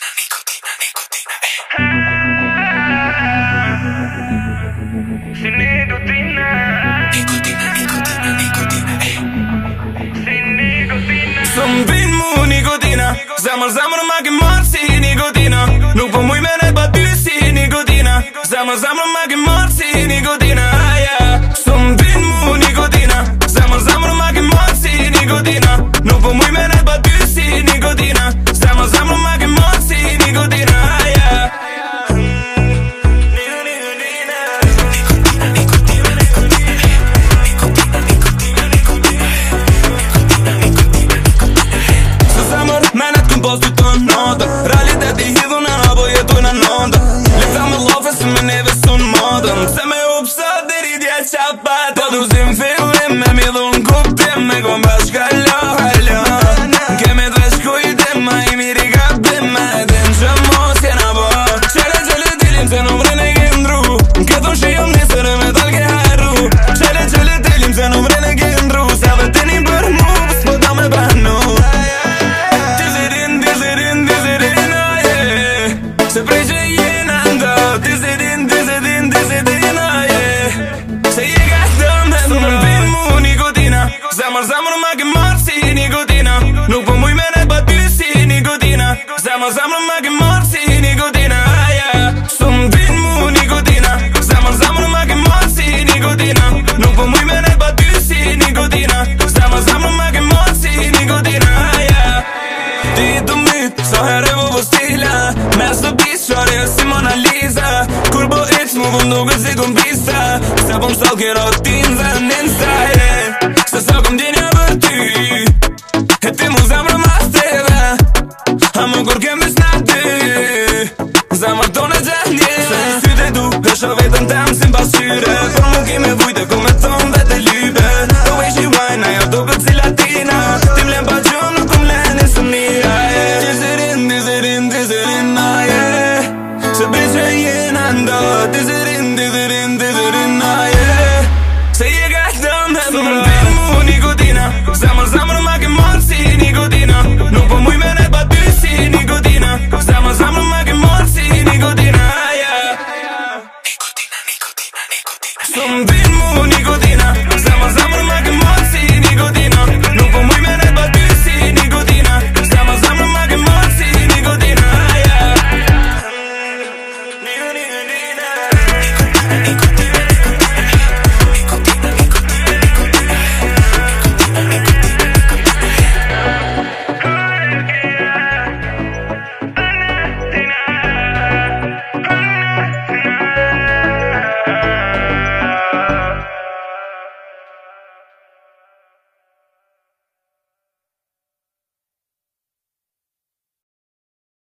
Nikotina, nikotina, Sin nikotina. Nikotina, nikotina, nikotina, Sin nikotina. Să-mi vin mu nikotina Zamër ma ke marrë si nikotina Nuk po muj me ne baty si nikotina Zamër ma ke marrë si nikotina Să-mi vin mu nikotina Zamër ma ke marrë si nikotina Nuk po muj me ne baty si nikotina Zamër ma ke marrë si nikotina Post dy të nota Realitet i hidhu në nga po jetu në nota Lefta me lofe se me neve sun modën Se me upsa deri dja qapat Po du zim fillim me mi dhun kuptim Me kom bashka lo Kemi të vesh kujtim ma i miri kapim Ma e din që mos jena po Qele dilim se në mrin e gendru Këthon shi jom nisër e me tal ke harru Qele dilim se në mrin e gendru Se dhe tini për mu S'po ta me banu Se prej që jena ndo Dizirin, Se je ka stëmë Së më vin mu nikotina Zamër ma ke marrë si nikotina Nuk po muj me ne baty si nikotina Zamër ma ke marrë si nikotina Së më vin mu nikotina Zamër ma ke marrë si nikotina Nuk po muj me ne baty si nikotina Zamër ma ke marrë si nikotina Ti të mit, sa herë vo po stila Mes të bis, qare si Mona Lisa Kur po iq mu vëm duke si kom pista Se po m'stal ke rotin dhe n'insta Se sa kom djenja për ty E ti mu zemrë ma steve A më kur kem vesh na